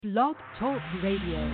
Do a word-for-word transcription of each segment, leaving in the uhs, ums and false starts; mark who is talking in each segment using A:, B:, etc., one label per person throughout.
A: Blog Talk Radio.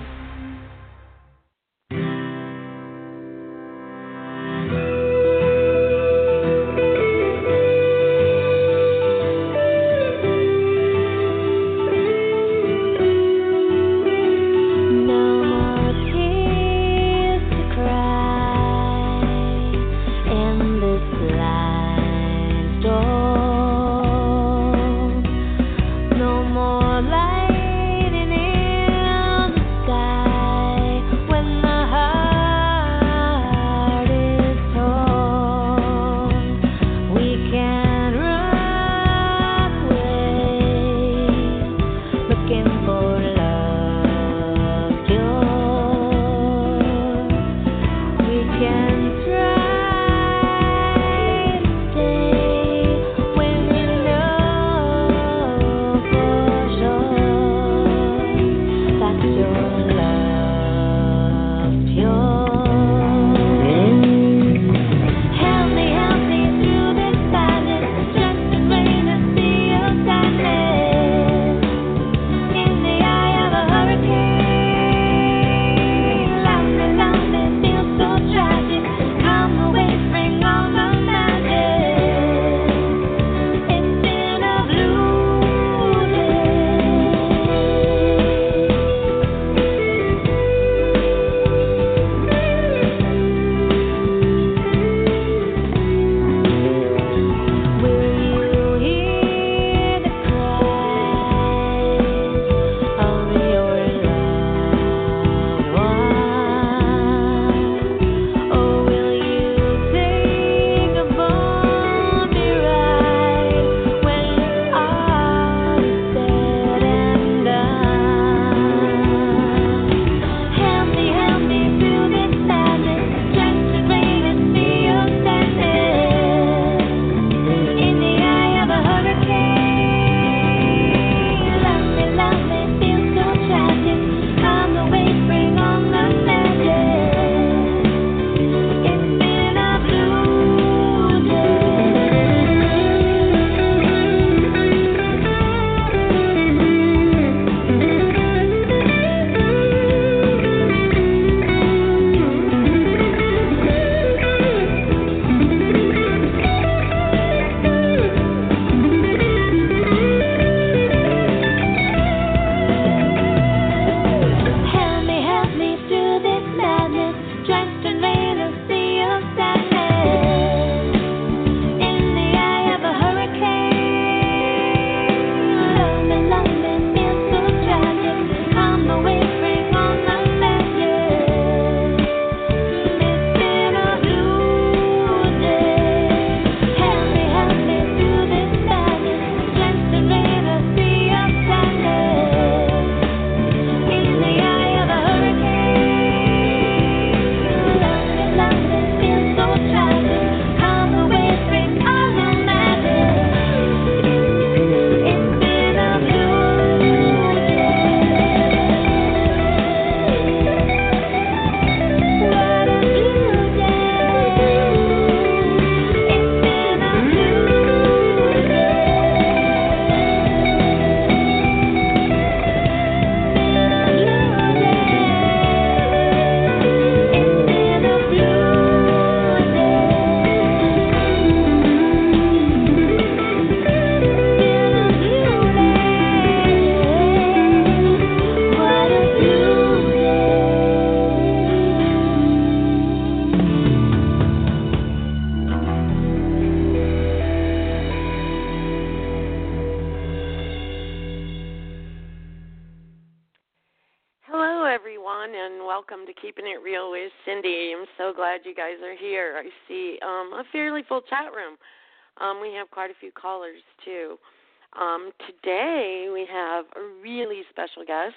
B: You guys are here. I see um, a fairly full chat room. Um, we have quite a few callers, too. Um, today, we have a really special guest.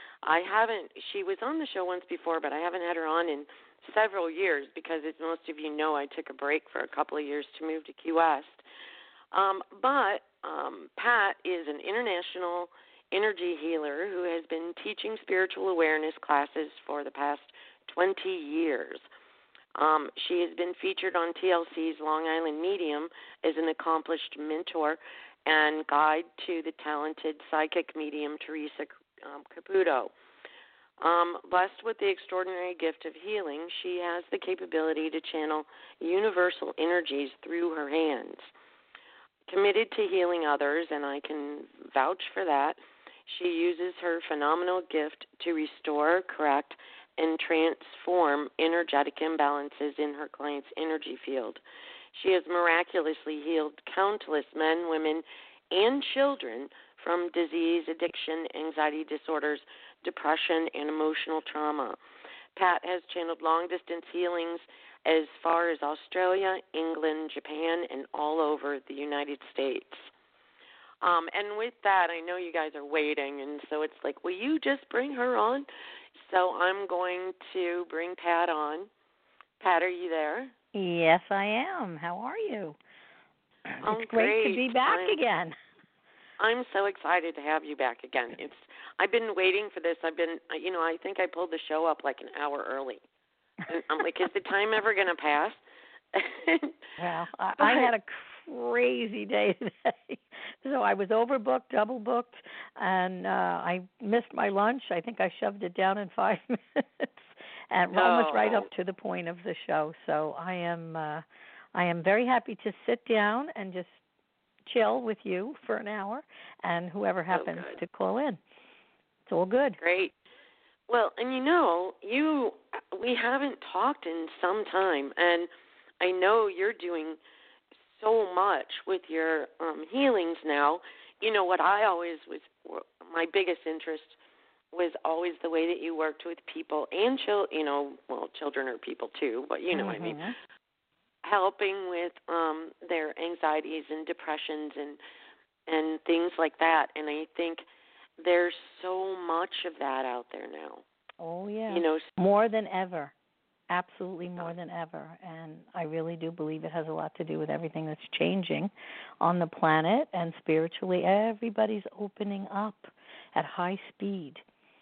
B: I haven't, she was on the show once before, but I haven't had her on in several years because, as most of you know, I took a break for a couple of years to move to Key West. Um, but um, Pat is an international energy healer who has been teaching spiritual awareness classes for the past twenty years. Um, she has been featured on T L C's Long Island Medium as an accomplished mentor and guide to the talented psychic medium Teresa um, Caputo. Um, blessed with the extraordinary gift of healing, she has the capability to channel universal energies through her hands. Committed to healing others, and I can vouch for that, she uses her phenomenal gift to restore, correct, and transform energetic imbalances in her client's energy field. She has miraculously healed countless men, women, and children from disease, addiction, anxiety disorders, depression, and emotional trauma. Pat has channeled long-distance healings as far as Australia, England, Japan, and all over the United States. Um, and with that, I know you guys are waiting, and so it's like, will you just bring her on? So I'm going to bring Pat on. Pat, are you there?
C: Yes, I am. How are you?
B: Oh,
C: it's great,
B: great
C: to be back
B: I'm,
C: again.
B: I'm so excited to have you back again. It's I've been waiting for this. I've been, you know, I think I pulled the show up like an hour early. And I'm like, is the time ever going to pass?
C: Well, I,
B: but,
C: I had a crazy day today. So I was overbooked, double booked, and uh, I missed my lunch. I think I shoved it down in five minutes, and
B: oh.
C: almost right up to the point of the show. So I am, uh, I am very happy to sit down and just chill with you for an hour, and whoever happens
B: oh,
C: to call in. It's all good.
B: Great. Well, and you know, you we haven't talked in some time, and I know you're doing so much with your um, healings now. You know, what I always was, my biggest interest was always the way that you worked with people and children, you know, well, children are people too, but you know
C: mm-hmm.
B: what I mean, helping with um, their anxieties and depressions and and things like that. And I think there's so much of that out there now.
C: Oh, yeah.
B: You know,
C: more than ever. Absolutely more than ever. And I really do believe it has a lot to do with everything that's changing on the planet, and spiritually everybody's opening up at high speed.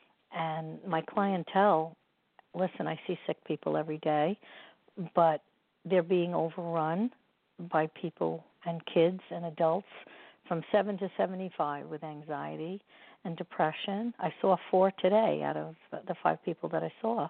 C: And my clientele, listen, I see sick people every day, but they're being overrun by people and kids and adults from seven to seventy-five with anxiety and depression. I saw four today out of the five people that I saw.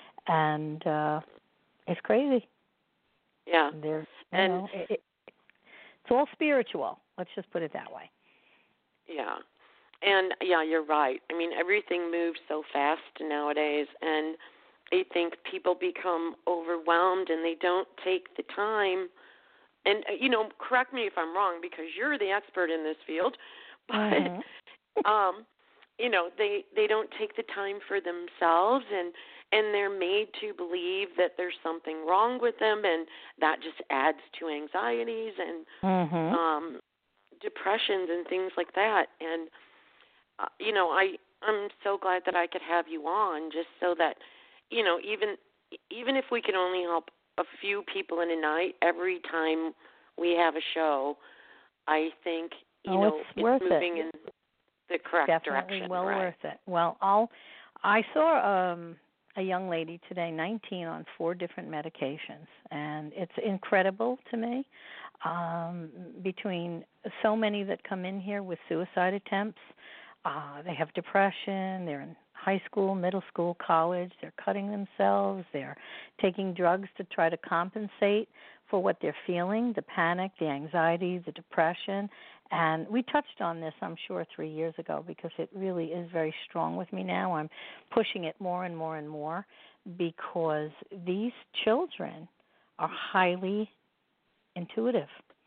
C: And uh, it's crazy.
B: Yeah.
C: They're,
B: and
C: know, it, it, it's all spiritual. Let's just put it that way.
B: Yeah. And, yeah, you're right. I mean, everything moves so fast nowadays, and I think people become overwhelmed and they don't take the time. And, you know, correct me if I'm wrong, because you're the expert in this field, but, mm-hmm. um, you know, they, they don't take the time for themselves, and and they're made to believe that there's something wrong with them, and that just adds to anxieties and
C: mm-hmm.
B: um, depressions and things like that. And, uh, you know, I, I'm so glad that I could have you on, just so that, you know, even even if we can only help a few people in a night every time we have a show, I think, you
C: oh,
B: know,
C: it's,
B: it's
C: worth
B: moving
C: it.
B: in the correct
C: Definitely
B: direction.
C: well
B: right?
C: worth it. Well, I'll, I saw um, a young lady today, nineteen, on four different medications, and it's incredible to me. Um, between so many that come in here with suicide attempts, uh, they have depression, they're in high school, middle school, college, they're cutting themselves, they're taking drugs to try to compensate for what they're feeling, the panic, the anxiety, the depression. And we touched on this, I'm sure, three years ago, because it really is very strong with me now. I'm pushing it more and more and more because these children are highly intuitive.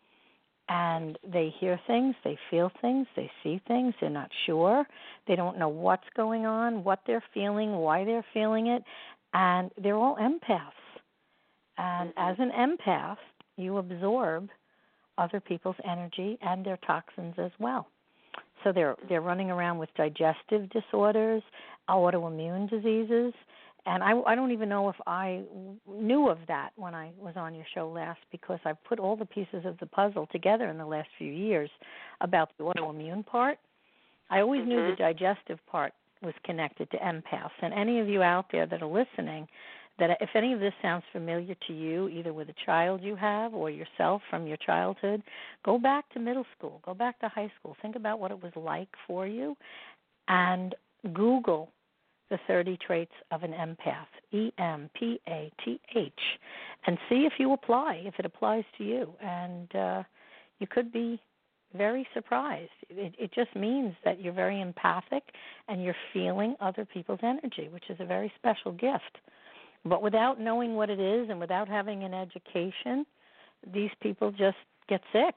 C: And they hear things, they feel things, they see things, they're not sure. They don't know what's going on, what they're feeling, why they're feeling it. And they're all empaths. And
B: Mm-hmm.
C: as an empath, you absorb other people's energy and their toxins as well. So they're they're running around with digestive disorders, autoimmune diseases, and I, I don't even know if I knew of that when I was on your show last, because I've put all the pieces of the puzzle together in the last few years about the autoimmune part. I always
B: mm-hmm.
C: knew the digestive part was connected to empaths, and any of you out there that are listening, that if any of this sounds familiar to you, either with a child you have or yourself from your childhood, go back to middle school, go back to high school. Think about what it was like for you, and Google the thirty traits of an empath, E M P A T H, and see if you apply, if it applies to you. And uh, you could be very surprised. It, it just means that you're very empathic and you're feeling other people's energy, which is a very special gift. But without knowing what it is and without having an education, these people just get sick,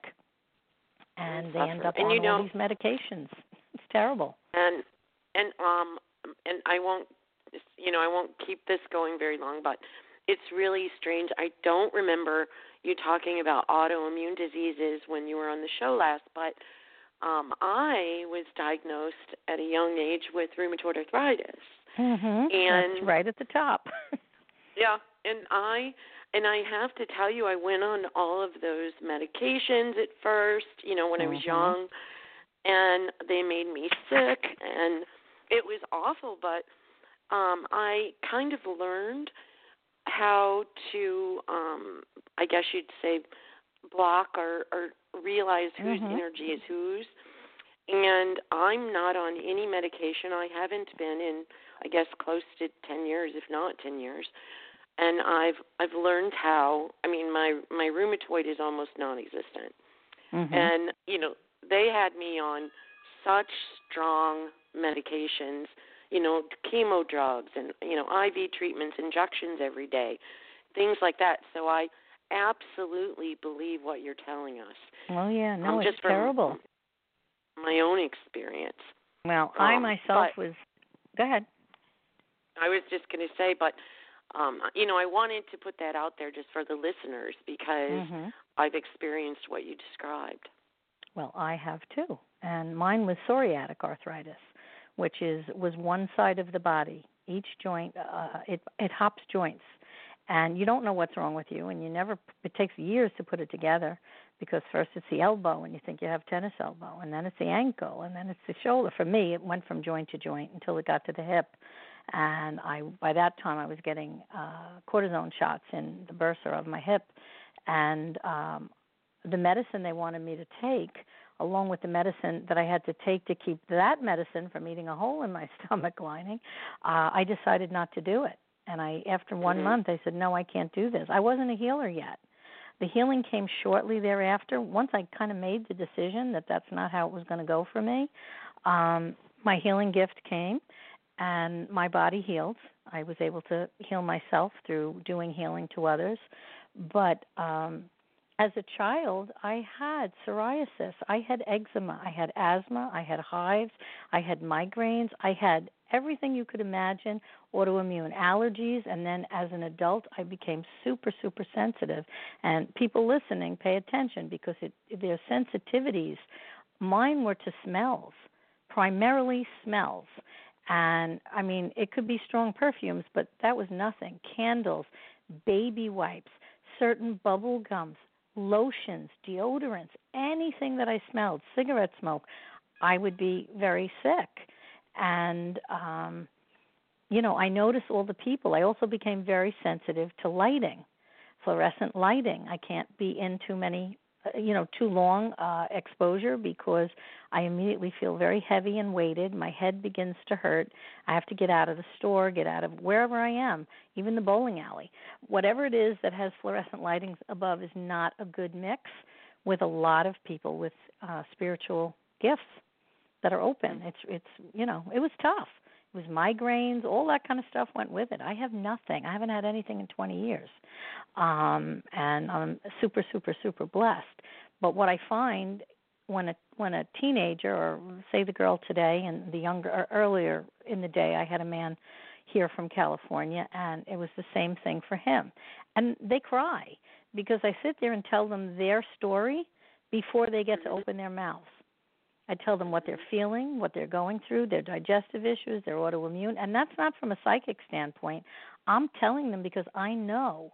C: and they end up
B: and
C: on
B: you know,
C: all these medications. It's terrible.
B: And and um and I won't, you know, I won't keep this going very long, but it's really strange. I don't remember you talking about autoimmune diseases when you were on the show last, but um, I was diagnosed at a young age with rheumatoid arthritis.
C: Mm-hmm.
B: And
C: that's right at the top.
B: Yeah, and I and I have to tell you, I went on all of those medications at first, you know, when
C: mm-hmm.
B: I was young, and they made me sick, and it was awful. But um, I kind of learned how to, um, I guess you'd say, block or, or realize whose
C: mm-hmm.
B: energy is whose. And I'm not on any medication. I haven't been in, I guess, close to ten years, if not ten years. And I've I've learned how. I mean, my my rheumatoid is almost non-existent,
C: mm-hmm.
B: and you know they had me on such strong medications, you know, chemo drugs and you know I V treatments, injections every day, things like that. So I absolutely believe what you're telling us.
C: Well, yeah, no,
B: um,
C: it's
B: just
C: terrible.
B: My own experience.
C: Well,
B: um,
C: I myself was. Go ahead.
B: I was just going to say, but. Um, you know, I wanted to put that out there just for the listeners because
C: mm-hmm.
B: I've experienced what you described.
C: Well, I have too, and mine was psoriatic arthritis, which is was one side of the body. Each joint, uh, it it hops joints, and you don't know what's wrong with you, and you never. It takes years to put it together because first it's the elbow, and you think you have tennis elbow, and then it's the ankle, and then it's the shoulder. For me, it went from joint to joint until it got to the hip. And I, by that time, I was getting uh, cortisone shots in the bursa of my hip, and um, the medicine they wanted me to take, along with the medicine that I had to take to keep that medicine from eating a hole in my stomach lining, uh, I decided not to do it. And I, after one
B: mm-hmm.
C: month, I said, no, I can't do this. I wasn't a healer yet. The healing came shortly thereafter. Once I kind of made the decision that that's not how it was going to go for me, um, my healing gift came. And my body healed. I was able to heal myself through doing healing to others. But um, as a child, I had psoriasis. I had eczema. I had asthma. I had hives. I had migraines. I had everything you could imagine, autoimmune allergies. And then as an adult, I became super, super sensitive. And people listening, pay attention because it, their sensitivities, mine were to smells, primarily smells. And, I mean, it could be strong perfumes, but that was nothing. Candles, baby wipes, certain bubble gums, lotions, deodorants, anything that I smelled, cigarette smoke, I would be very sick. And, um, you know, I noticed all the people. I also became very sensitive to lighting, fluorescent lighting. I can't be in too many you know, too long uh, exposure because I immediately feel very heavy and weighted. My head begins to hurt. I have to get out of the store, get out of wherever I am, even the bowling alley. Whatever it is that has fluorescent lighting above is not a good mix with a lot of people with uh, spiritual gifts that are open. It's, it's you know, it was tough. It was migraines, all that kind of stuff went with it. I have nothing. I haven't had anything in twenty years. Um, and I'm super, super, super blessed. But what I find when a when a teenager, or say the girl today and the younger, or earlier in the day, I had a man here from California, and it was the same thing for him. And they cry because I sit there and tell them their story before they get to open their mouths. I tell them what they're feeling, what they're going through, their digestive issues, their autoimmune, and that's not from a psychic standpoint. I'm telling them because I know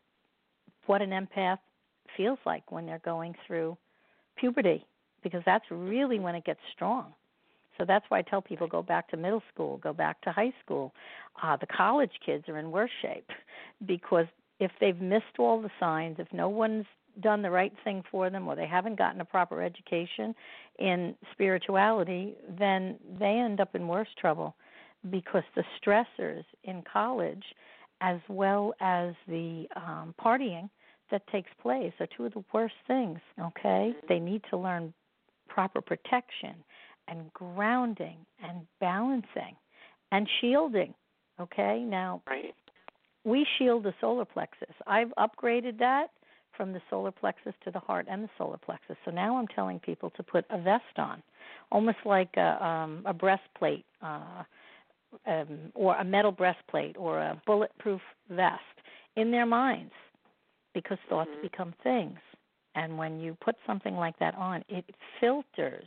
C: what an empath feels like when they're going through puberty, because that's really when it gets strong. So that's why I tell people go back to middle school, go back to high school. Uh, the college kids are in worse shape because if they've missed all the signs, if no one's done the right thing for them or they haven't gotten a proper education in spirituality, then they end up in worse trouble because the stressors in college as well as the um, partying that takes place are two of the worst things, okay? They need to learn proper protection and grounding and balancing and shielding, okay? Now,
B: right.
C: we shield the solar plexus. I've upgraded that from the solar plexus to the heart and the solar plexus. So now I'm telling people to put a vest on, almost like a, um, a breastplate uh, um, or a metal breastplate or a bulletproof vest in their minds, because thoughts
B: mm-hmm.
C: become things. And when you put something like that on, it filters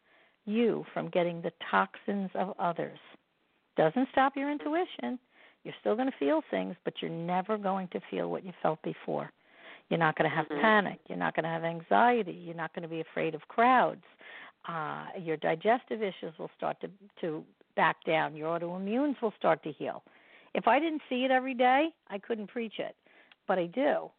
C: you from getting the toxins of others. Doesn't stop your intuition. You're still going to feel things, but you're never going to feel what you felt before. You're not going to have
B: mm-hmm.
C: panic. You're not going to have anxiety. You're not going to be afraid of crowds. Uh, your digestive issues will start to, to back down. Your autoimmunes will start to heal. If I didn't see it every day, I couldn't preach it, but I do.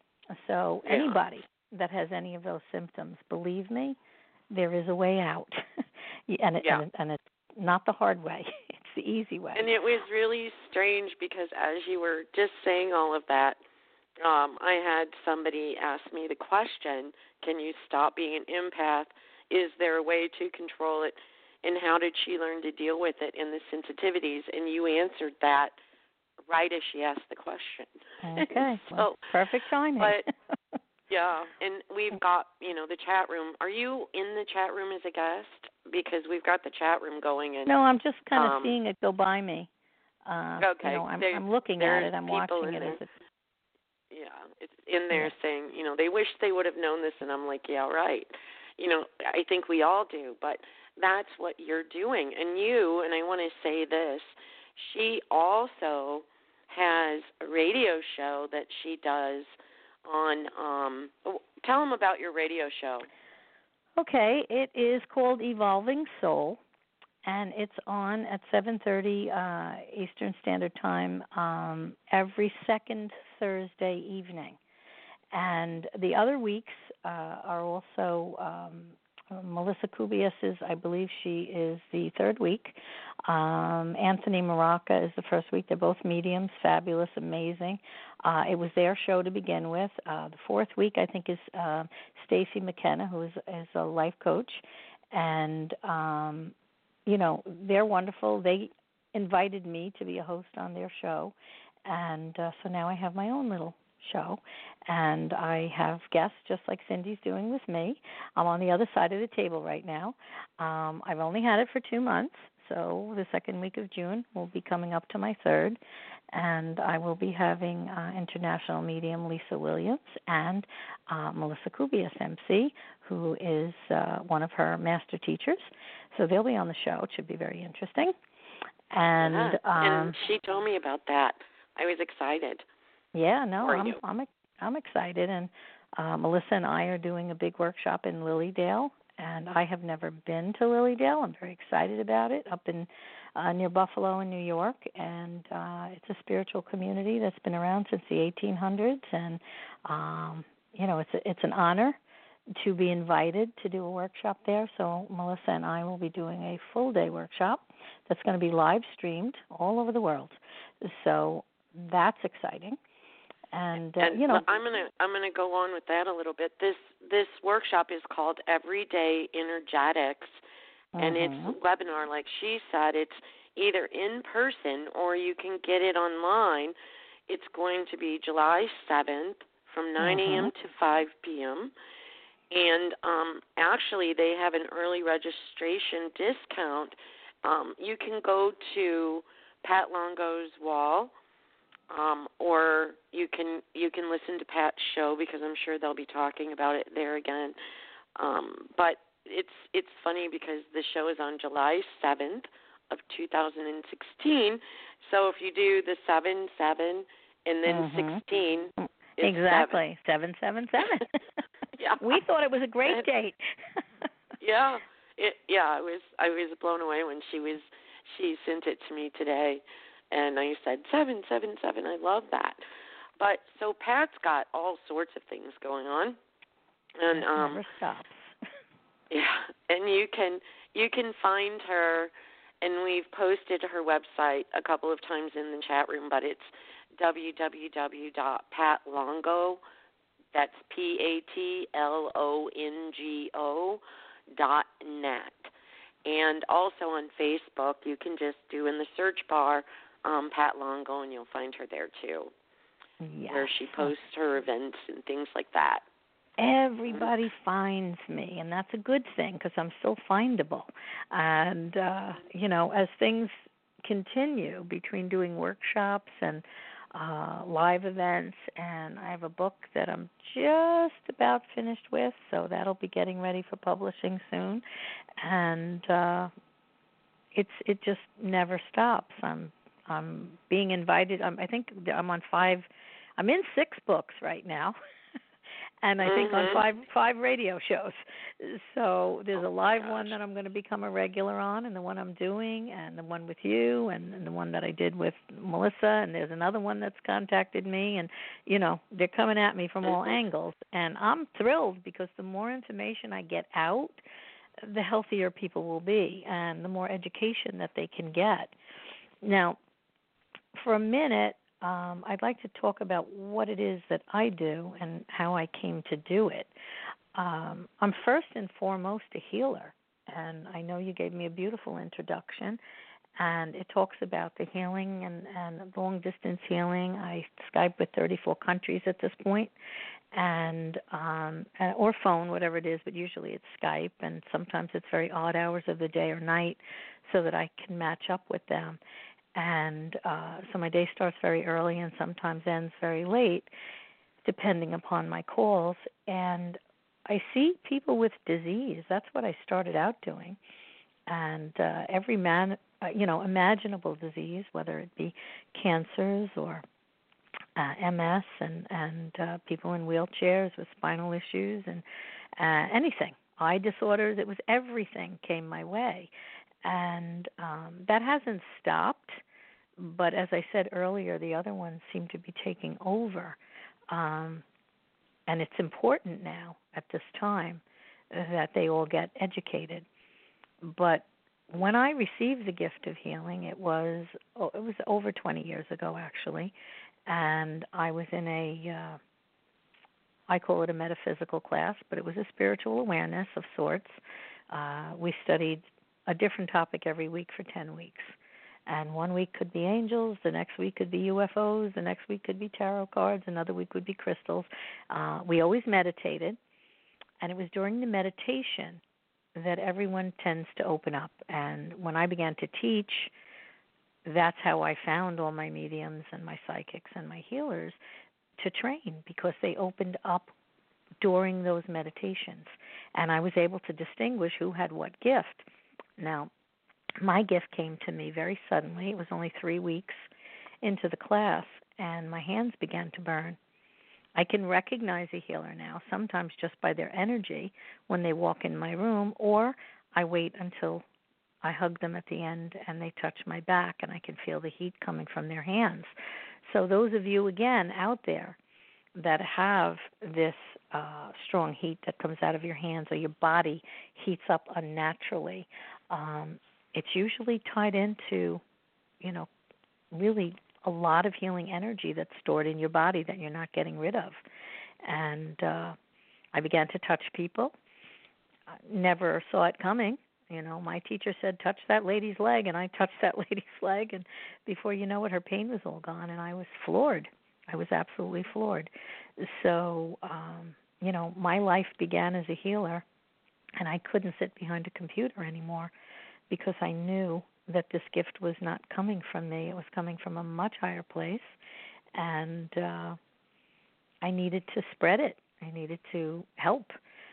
C: So
B: yeah.
C: anybody that has any of those symptoms, believe me, there is a way out. and, it,
B: yeah.
C: and, it, and it's not the hard way. It's the easy way.
B: And it was really strange because as you were just saying all of that, um, I had somebody ask me the question, can you stop being an empath? Is there a way to control it? And how did she learn to deal with it in the sensitivities? And you answered that right as she asked the question.
C: Okay.
B: so,
C: well, perfect timing.
B: But, yeah, and we've got, you know, the chat room. Are you in the chat room as a guest? Because we've got the chat room going. And,
C: no, I'm just kind of
B: um,
C: seeing it go by me. Uh,
B: okay.
C: You know, I'm,
B: there,
C: I'm looking at it. I'm watching it
B: there.
C: as it's.
B: Yeah, it's in there
C: yeah.
B: saying, you know, they wish they would have known this, and I'm like, yeah, right. You know, I think we all do, but that's what you're doing. And you, and I want to say this, she also has a radio show that she does on, um, tell them about your radio show.
C: Okay, it is called Evolving Soul, and it's on at seven thirty uh, Eastern Standard Time um, every second Thursday evening. And the other weeks uh, are also um, Melissa Kubias's, I believe she is the third week. Um, Anthony Maraca is the first week. They're both mediums, fabulous, amazing. Uh, it was their show to begin with. Uh, the fourth week, I think, is uh, Stacy McKenna, who is, is a life coach. And, um, you know, they're wonderful. They invited me to be a host on their show. And uh, so now I have my own little show, and I have guests just like Cindy's doing with me. I'm on the other side of the table right now. Um, I've only had it for two months, so the second week of June will be coming up to my third, and I will be having uh, international medium Lisa Williams and uh, Melissa Kubias, M C, who is uh, one of her master teachers. So they'll be on the show. It should be very interesting. And,
B: yeah.
C: um,
B: and she told me about that. I was excited.
C: Yeah, no,
B: Are
C: I'm
B: you?
C: I'm I'm excited, and uh, Melissa and I are doing a big workshop in Lilydale, and I have never been to Lilydale. I'm very excited about it, up in uh, near Buffalo in New York, and uh, it's a spiritual community that's been around since the eighteen hundreds, and um, you know, it's a, it's an honor to be invited to do a workshop there. So Melissa and I will be doing a full day workshop that's going to be live streamed all over the world. So that's exciting. And, uh,
B: and
C: you know,
B: I'm gonna I'm gonna go on with that a little bit. This this workshop is called Everyday Energetics,
C: uh-huh.
B: and it's a webinar. Like she said, it's either in person or you can get it online. It's going to be July seventh from nine a.m.
C: uh-huh.
B: to five p.m. And um, actually, they have an early registration discount. Um, you can go to Pat Longo's wall. Um, or you can you can listen to Pat's show because I'm sure they'll be talking about it there again. Um, but it's it's funny because the show is on July seventh of two thousand sixteen. So if you do the seven seven and then
C: uh-huh.
B: sixteen,
C: exactly seven seven seven.
B: Yeah,
C: we thought it was a great date.
B: yeah, it yeah I was I was blown away when she was she sent it to me today. And I said, seven, seven, seven, I love that. But so Pat's got all sorts of things going on, and
C: it
B: um,
C: never stops.
B: yeah, and you can you can find her, and we've posted her website a couple of times in the chat room, but it's w w w dot pat longo, that's P A T L O N G O dot net. And also on Facebook, you can just do in the search bar um, Pat Longo, and you'll find her there too,
C: Yes.
B: where she posts her events and things like that.
C: Everybody finds me, and that's a good thing because I'm still findable. And, uh, you know, as things continue between doing workshops and uh, live events, and I have a book that I'm just about finished with, so that'll be getting ready for publishing soon. And uh, it's it just never stops. I'm I'm being invited. I'm, I think I'm on five. I'm in six books right now. And I think
B: mm-hmm.
C: on five five radio shows. So there's a live one that I'm going to become a regular on, and the one I'm doing, and the one with you, and, and the one that I did with Melissa, and there's another one that's contacted me, and, you know, they're coming at me from all angles. And I'm thrilled because the more information I get out, the healthier people will be, and the more education that they can get. Now, for a minute, Um, I'd like to talk about what it is that I do and how I came to do it. Um, I'm first and foremost a healer, and I know you gave me a beautiful introduction, and it talks about the healing and, and long-distance healing. I Skype with thirty-four countries at this point, and um, or phone, whatever it is, but usually it's Skype, and sometimes it's very odd hours of the day or night so that I can match up with them. And uh, so my day starts very early and sometimes ends very late, depending upon my calls. And I see people with disease. That's what I started out doing. And uh, every man, uh, you know, imaginable disease, whether it be cancers or uh, M S and, and uh, people in wheelchairs with spinal issues and uh, anything, eye disorders, it was everything came my way. And um, that hasn't stopped, but as I said earlier, the other ones seem to be taking over. Um, and it's important now at this time that they all get educated. But when I received the gift of healing, it was oh, it was over twenty years ago, actually, and I was in a, uh, I call it a metaphysical class, but it was a spiritual awareness of sorts. Uh, we studied a different topic every week for ten weeks. And one week could be angels, the next week could be U F Os, the next week could be tarot cards, another week would be crystals. Uh, we always meditated, and it was during the meditation that everyone tends to open up. And when I began to teach, that's how I found all my mediums and my psychics and my healers to train, because they opened up during those meditations. And I was able to distinguish who had what gift. Now, my gift came to me very suddenly. It was only three weeks into the class, and my hands began to burn. I can recognize a healer now, sometimes just by their energy when they walk in my room, or I wait until I hug them at the end and they touch my back, and I can feel the heat coming from their hands. So those of you, again, out there that have this uh, strong heat that comes out of your hands, or your body heats up unnaturally, um, it's usually tied into, you know, really a lot of healing energy that's stored in your body that you're not getting rid of. And uh, I began to touch people. I never saw it coming. You know, my teacher said, touch that lady's leg, and I touched that lady's leg, and before you know it, her pain was all gone, and I was floored. I was absolutely floored. So, um, you know, my life began as a healer, and I couldn't sit behind a computer anymore, because I knew that this gift was not coming from me. It was coming from a much higher place, and uh, I needed to spread it. I needed to help.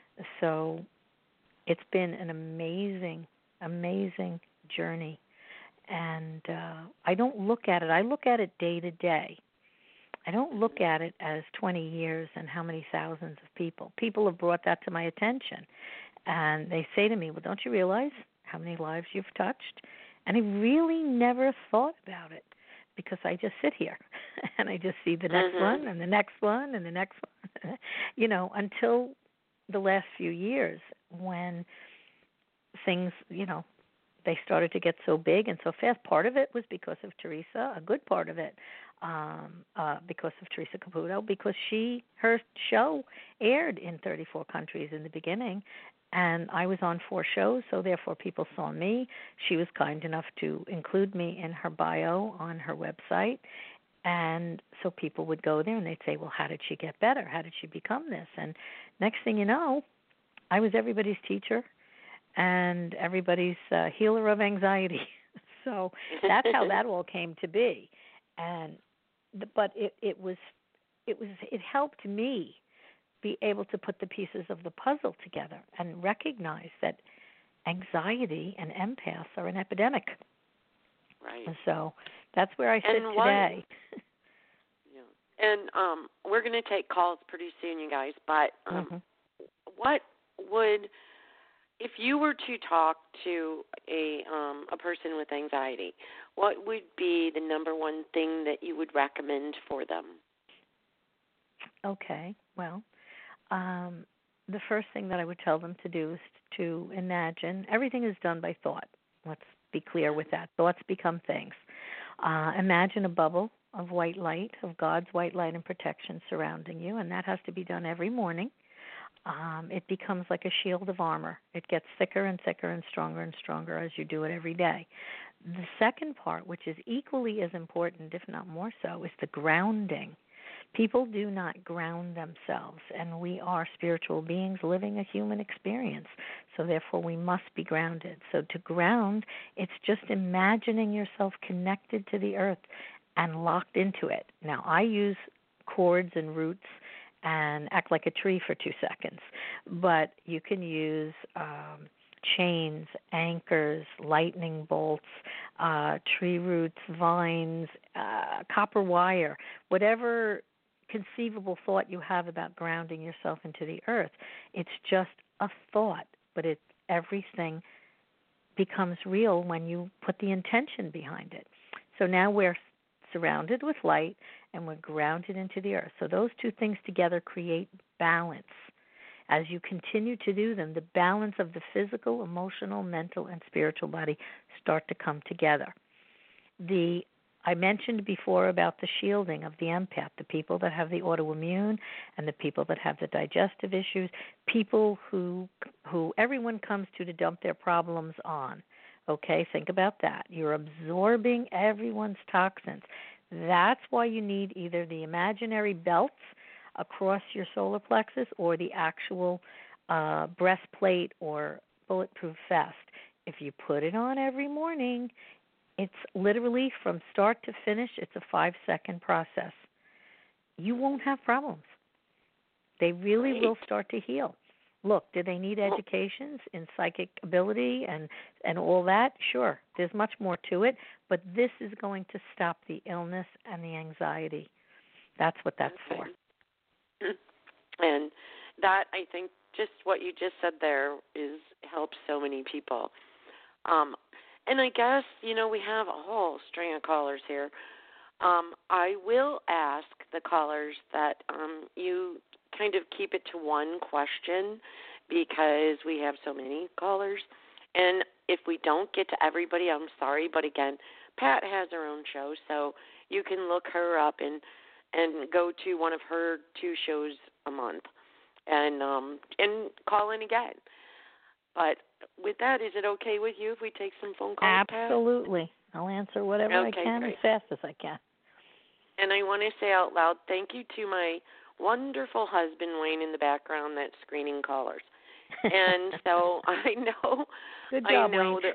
C: So it's been an amazing, amazing journey, and uh, I don't look at it. I look at it day to day. I don't look at it as twenty years and how many thousands of people. People have brought that to my attention, and they say to me, well, don't you realize how many lives you've touched? And I really never thought about it, because I just sit here and I just see the next
B: mm-hmm.
C: one and the next one and the next one, you know, until the last few years when things, you know, they started to get so big and so fast. Part of it was because of Teresa, a good part of it, um, uh, because of Teresa Caputo, because she, her show aired in thirty-four countries in the beginning, and I was on four shows, so therefore people saw me. She was kind enough to include me in her bio on her website, and so people would go there and they'd say, well, how did she get better? How did she become this? And next thing you know, I was everybody's teacher and everybody's uh, healer of anxiety. So that's how that all came to be. And but it, it was it was it helped me be able to put the pieces of the puzzle together and recognize that anxiety and empaths are an epidemic.
B: Right.
C: And so that's where I sit
B: and what,
C: today.
B: Yeah. And um, we're going to take calls pretty soon, you guys. But um,
C: mm-hmm.
B: what would, if you were to talk to a um, a person with anxiety, what would be the number one thing that you would recommend for them?
C: Okay. Well, um, the first thing that I would tell them to do is to imagine everything is done by thought. Let's be clear with that. Thoughts become things. Uh, imagine a bubble of white light, of God's white light and protection surrounding you, and that has to be done every morning. Um, it becomes like a shield of armor. It gets thicker and thicker and stronger and stronger as you do it every day. The second part, which is equally as important, if not more so, is the grounding. People do not ground themselves, and we are spiritual beings living a human experience, so therefore we must be grounded. So to ground, it's just imagining yourself connected to the earth and locked into it. Now, I use cords and roots and act like a tree for two seconds, but you can use um, chains, anchors, lightning bolts, uh, tree roots, vines, uh, copper wire, whatever conceivable thought you have about grounding yourself into the earth. It's just a thought, but it everything becomes real when you put the intention behind it. So now we're surrounded with light and we're grounded into the earth. So those two things together create balance. As you continue to do them, the balance of the physical, emotional, mental, and spiritual body start to come together. The I mentioned before about the shielding of the empath, the people that have the autoimmune and the people that have the digestive issues, people who who everyone comes to to dump their problems on. Okay, think about that. You're absorbing everyone's toxins. That's why you need either the imaginary belts across your solar plexus or the actual uh, breastplate or bulletproof vest. If you put it on every morning, it's literally from start to finish, it's a five-second process. You won't have problems. They really
B: Great.
C: will start to heal. Look, do they need educations in psychic ability and, and all that? Sure, there's much more to it, but this is going to stop the illness and the anxiety. That's what that's
B: okay.
C: for.
B: And that, I think, just what you just said there is helps so many people. Um, and I guess, you know, we have a whole string of callers here. Um, I will ask the callers that um, you kind of keep it to one question because we have so many callers. And if we don't get to everybody, I'm sorry. But again, Pat has her own show, so you can look her up and and go to one of her two shows a month and um, and call in again. But with that, is it okay with you if we take some phone calls,
C: Absolutely.
B: Pat?
C: I'll answer whatever
B: okay,
C: I can
B: great.
C: as fast as I can.
B: And I want to say out loud, thank you to my wonderful husband, Wayne, in the background that's screening callers. And so I know,
C: Good job,
B: I know
C: Wayne.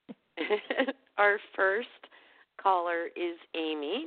B: that our first caller is Amy.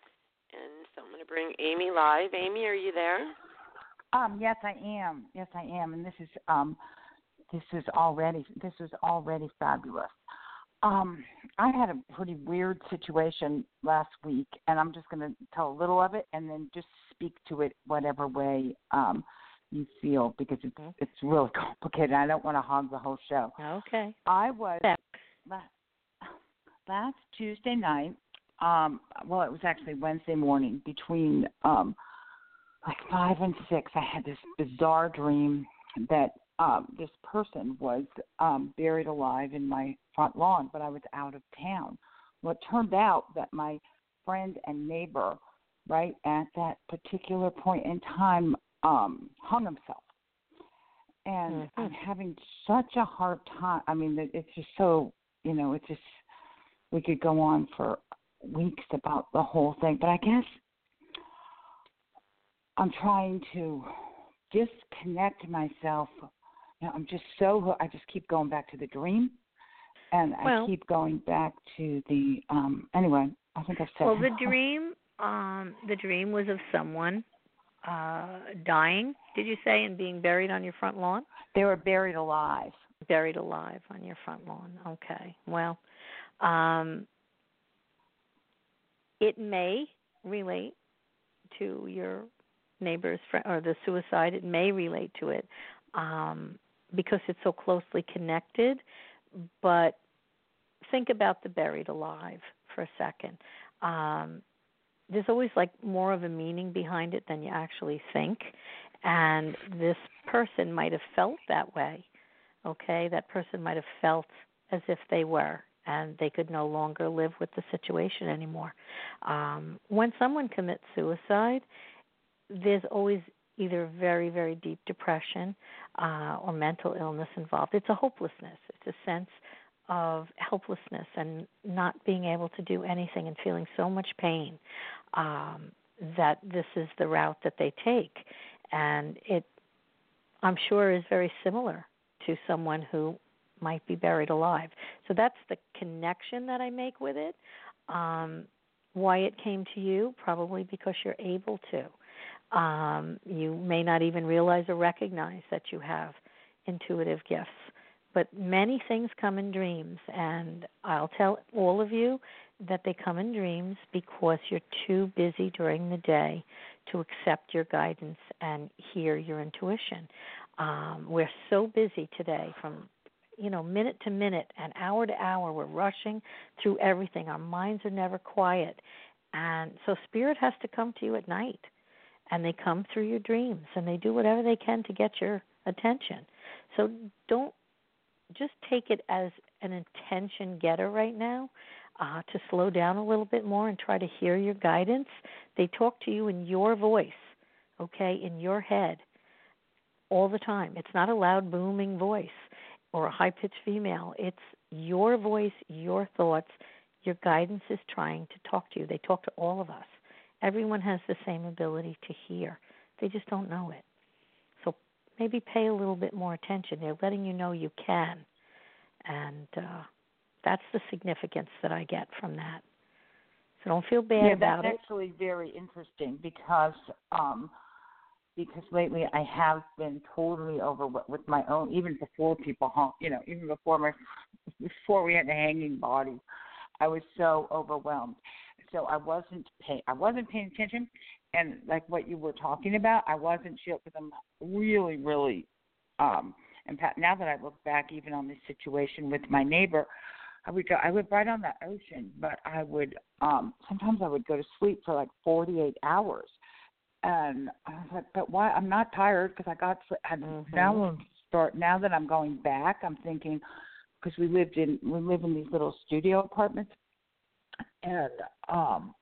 B: And so I'm going to bring Amy live. Amy, are you there?
D: Um, yes, I am. Yes, I am. And this is um, this is already this is already fabulous. Um, I had a pretty weird situation last week, and I'm just going to tell a little of it, and then just speak to it whatever way um, you feel, because it's it's really complicated. I don't want to hog the whole show.
C: Okay.
D: I was last, last Tuesday night. um, well, it was actually Wednesday morning between um, like five and six. I had this bizarre dream that um, this person was um, buried alive in my front lawn, but I was out of town. Well, it turned out that my friend and neighbor, right at that particular point in time, um, hung himself. And
C: mm-hmm.
D: I'm having such a hard time. I mean, it's just so, you know, it's just, we could go on for weeks about the whole thing. But I guess I'm trying to disconnect myself. You know, I'm just so, I just keep going back to the dream. And
C: well,
D: I keep going back to the, um, anyway, I think I've said
C: Well, the dream, um, the dream was of someone uh, dying, did you say, and being buried on your front lawn?
D: They were buried alive.
C: Buried alive on your front lawn. Okay. Well, um, it may relate to your neighbor's friend or the suicide. It may relate to it um, because it's so closely connected. But think about the buried alive for a second. Um, there's always like more of a meaning behind it than you actually think, and this person might have felt that way. Okay, that person might have felt as if they were, and they could no longer live with the situation anymore. Um, when someone commits suicide, there's always either very, very deep depression uh, or mental illness involved. It's a hopelessness. It's a sense of helplessness and not being able to do anything and feeling so much pain um, that this is the route that they take. And it, I'm sure, is very similar to someone who might be buried alive. So that's the connection that I make with it. Um, why it came to you? Probably because you're able to. Um, you may not even realize or recognize that you have intuitive gifts. But many things come in dreams, and I'll tell all of you that they come in dreams because you're too busy during the day to accept your guidance and hear your intuition. Um, we're so busy today from, you know, minute to minute and hour to hour. We're rushing through everything. Our minds are never quiet. And so spirit has to come to you at night, and they come through your dreams, and they do whatever they can to get your attention. So don't just take it as an attention getter right now uh, to slow down a little bit more and try to hear your guidance. They talk to you in your voice, okay, in your head all the time. It's not a loud, booming voice or a high-pitched female. It's your voice, your thoughts. Your guidance is trying to talk to you. They talk to all of us. Everyone has the same ability to hear. They just don't know it. So maybe pay a little bit more attention. They're letting you know you can. And uh, that's the significance that I get from that. So don't feel bad
D: yeah,
C: about it.
D: That's actually very interesting because um, because lately I have been totally over with my own, even before people hung, you know, even before my before we had the hanging bodies, I was so overwhelmed. So I wasn't pay I wasn't paying attention, and like what you were talking about, I wasn't sure because I'm really, really. Um, and now that I look back, even on this situation with my neighbor, I would go. I lived right on the ocean, but I would um, sometimes I would go to sleep for like forty-eight hours, and I was like, but why? I'm not tired because I got. And
C: mm-hmm.
D: now I'm start. Now that I'm going back, I'm thinking because we lived in we live in these little studio apartments. And um,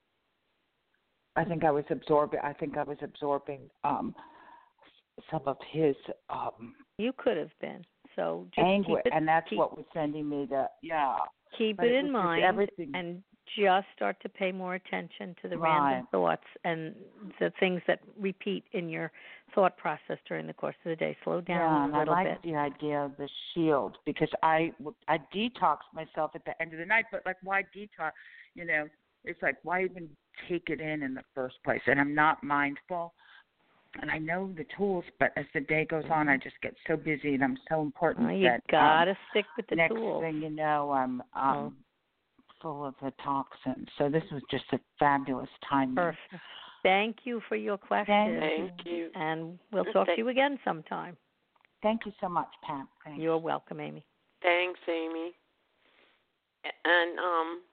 D: I think I was absorbing. I think I was absorbing um, some of his. Um,
C: you could have been. So just
D: anguish,
C: keep it,
D: and that's
C: keep,
D: what was sending me the yeah.
C: Keep
D: but
C: it,
D: it
C: in mind
D: everything.
C: and just start to pay more attention to the
D: right.
C: random thoughts and the things that repeat in your thought process during the course of the day. Slow down
D: yeah,
C: a
D: and
C: little
D: I
C: bit.
D: like the idea of the shield because I I detox myself at the end of the night, but like why detox? You know, it's like why even take it in in the first place? And I'm not mindful. And I know the tools, but as the day goes on, I just get so busy, and I'm so important.
C: Well, you
D: that,
C: gotta
D: um,
C: stick with the
D: next
C: tools.
D: Next thing you know, I'm um,
C: oh.
D: full of the toxins. So this was just a fabulous time.
C: Perfect. Thank you for your question.
B: Thank you.
C: And we'll talk to you again sometime.
D: Thank you so much, Pam. Thanks.
C: You're welcome, Amy.
B: Thanks, Amy. And um,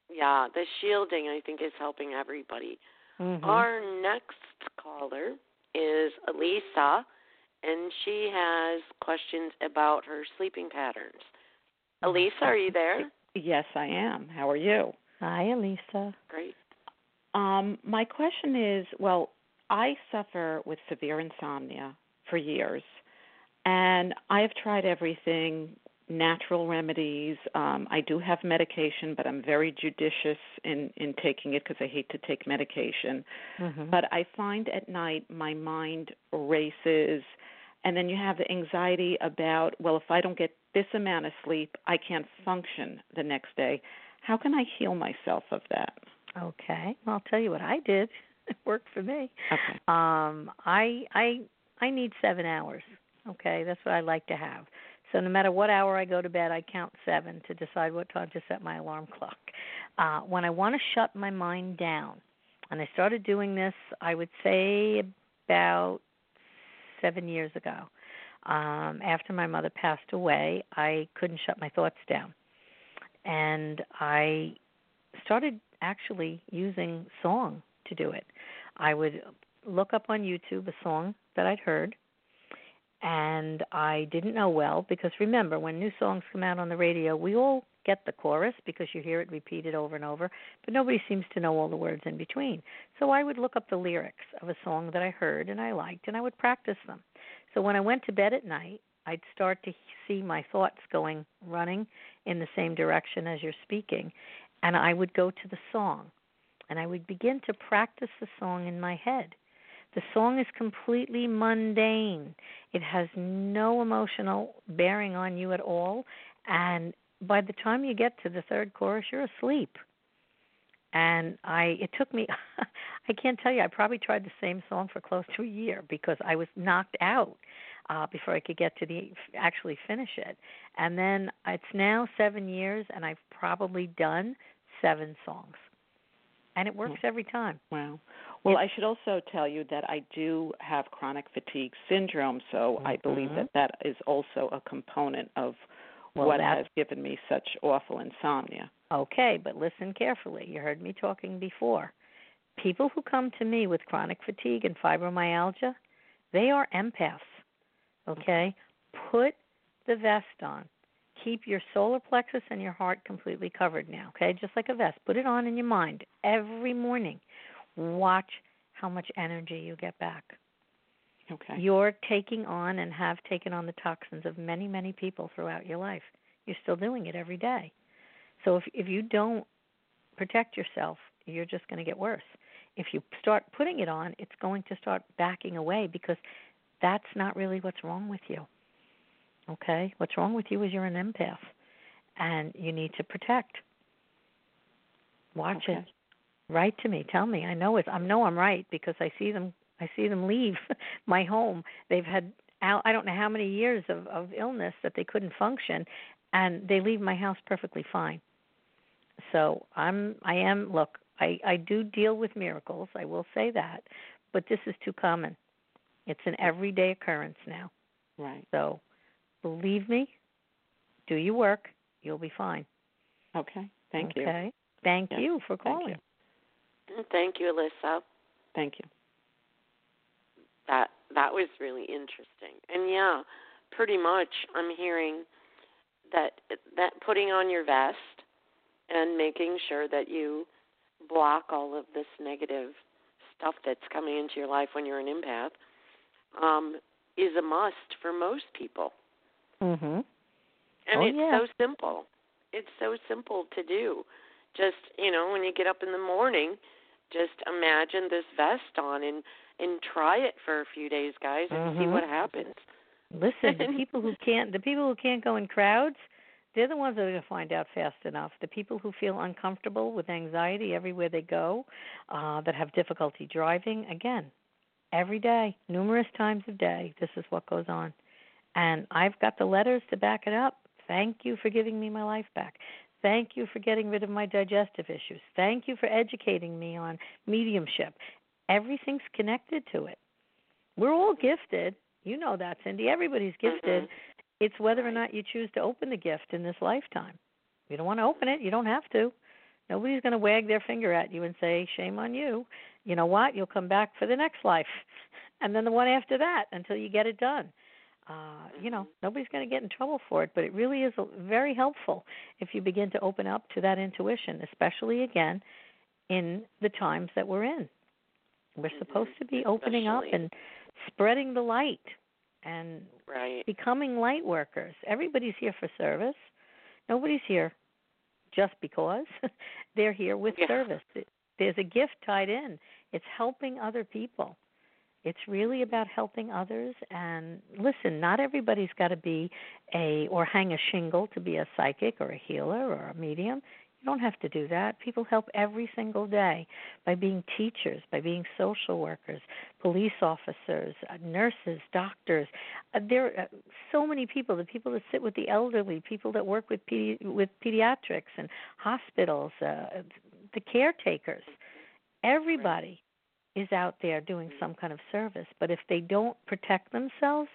B: Yeah, the shielding, I think, is helping everybody.
C: Mm-hmm.
B: Our next caller is Elisa, and she has questions about her sleeping patterns. Elisa, are you there?
E: Yes, I am. How are you?
C: Hi, Elisa.
B: Great.
E: Um, my question is, well, I suffer with severe insomnia for years, and I have tried everything, natural remedies. Um, I do have medication, but I'm very judicious in, in taking it because I hate to take medication.
C: Mm-hmm.
E: But I find at night my mind races, and then you have the anxiety about, well, if I don't get this amount of sleep, I can't function the next day. How can I heal myself of that?
C: Okay. Well, I'll tell you what I did. It worked for me.
E: Okay.
C: Um, I I I need seven hours. Okay, that's what I like to have. So no matter what hour I go to bed, I count seven to decide what time to set my alarm clock. Uh, when I want to shut my mind down, and I started doing this, I would say about seven years ago. Um, after my mother passed away, I couldn't shut my thoughts down, and I started actually using song to do it. I would look up on YouTube a song that I'd heard, and I didn't know well, because remember, when new songs come out on the radio, we all get the chorus because you hear it repeated over and over, but nobody seems to know all the words in between. So I would look up the lyrics of a song that I heard and I liked, and I would practice them. So when I went to bed at night, I'd start to see my thoughts going, running in the same direction as you're speaking, and I would go to the song, and I would begin to practice the song in my head. The song is completely mundane. It has no emotional bearing on you at all, and by the time you get to the third chorus, you're asleep. And I, it took me, I can't tell you, I probably tried the same song for close to a year because I was knocked out uh, before I could get to the actually finish it. And then it's now seven years, and I've probably done seven songs. And it works every time.
E: Wow. Well,
C: It's,
E: I should also tell you that I do have chronic fatigue syndrome, so
C: mm-hmm.
E: I believe that that is also a component of
C: well,
E: what
C: that's,
E: has given me such awful insomnia.
C: Okay, but listen carefully. You heard me talking before. People who come to me with chronic fatigue and fibromyalgia, they are empaths, okay? Put the vest on. Keep your solar plexus and your heart completely covered now, okay? Just like a vest. Put it on in your mind every morning. Watch how much energy you get back.
E: Okay.
C: You're taking on and have taken on the toxins of many, many people throughout your life. You're still doing it every day. So if if you don't protect yourself, you're just going to get worse. If you start putting it on, it's going to start backing away because that's not really what's wrong with you. Okay? What's wrong with you is you're an empath, and you need to protect. Watch
E: okay.
C: it. Write to me. Tell me. I know it. I know I'm right because I see them. I see them leave my home. They've had I don't know how many years of, of illness that they couldn't function, and they leave my house perfectly fine. So I'm. I am. Look, I, I do deal with miracles. I will say that, but this is too common. It's an everyday occurrence now.
E: Right.
C: So believe me. Do your work. You'll be fine.
E: Okay. Thank you.
C: Okay. Thank
E: yes.
C: you for calling.
E: Thank
B: you. Thank you, Alyssa.
E: Thank you.
B: That that was really interesting. And yeah, pretty much I'm hearing that that putting on your vest and making sure that you block all of this negative stuff that's coming into your life when you're an empath um, is a must for most people.
C: Mhm.
B: And
C: oh,
B: it's
C: yeah.
B: so simple. It's so simple to do. Just, you know, when you get up in the morning, just imagine this vest on and, and try it for a few days, guys, and
C: mm-hmm.
B: see what happens.
C: Listen, the people who can't the people who can't go in crowds, they're the ones that are going to find out fast enough. The people who feel uncomfortable with anxiety everywhere they go, uh, that have difficulty driving, again, every day, numerous times a day, this is what goes on. And I've got the letters to back it up. Thank you for giving me my life back. Thank you for getting rid of my digestive issues. Thank you for educating me on mediumship. Everything's connected to it. We're all gifted. You know that, Cindy. Everybody's gifted.
B: Mm-hmm.
C: It's whether or not you choose to open the gift in this lifetime. If you don't want to open it, you don't have to. Nobody's going to wag their finger at you and say, shame on you. You know what? You'll come back for the next life, and then the one after that until you get it done. Uh, you know, nobody's going to get in trouble for it, but it really is very helpful if you begin to open up to that intuition, especially, again, in the times that we're in. We're supposed to be opening up and spreading the light and
B: right.
C: becoming light workers. Everybody's here for service. Nobody's here just because. They're here with
B: yeah.
C: service. There's a gift tied in. It's helping other people. It's really about helping others. And listen, not everybody's got to be a or hang a shingle to be a psychic or a healer or a medium. You don't have to do that. People help every single day by being teachers, by being social workers, police officers, uh, nurses, doctors. Uh, there are uh, so many people, the people that sit with the elderly, people that work with pedi- with pediatrics and hospitals, uh, the caretakers. Everybody is out there doing some kind of service. But if they don't protect themselves,